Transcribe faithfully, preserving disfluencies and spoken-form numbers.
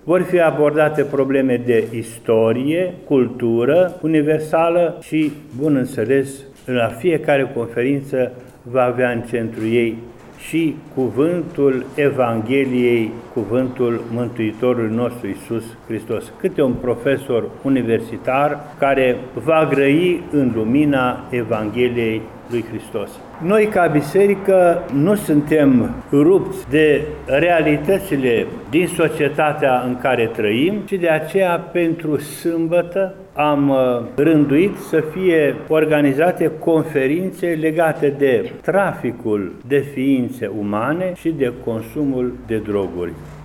Vor fi abordate probleme de istorie, cultură universală și, bun înțeles, la fiecare conferință va avea în centru ei și cuvântul Evangheliei, cuvântul Mântuitorului nostru Iisus Hristos. Câte un profesor universitar care va grăi în lumina Evangheliei lui Hristos. Noi, ca biserică, nu suntem rupți de realitățile din societatea în care trăim și de aceea pentru sâmbătă am rânduit să fie organizate conferințe legate de traficul de ființe umane și de consumul de droguri.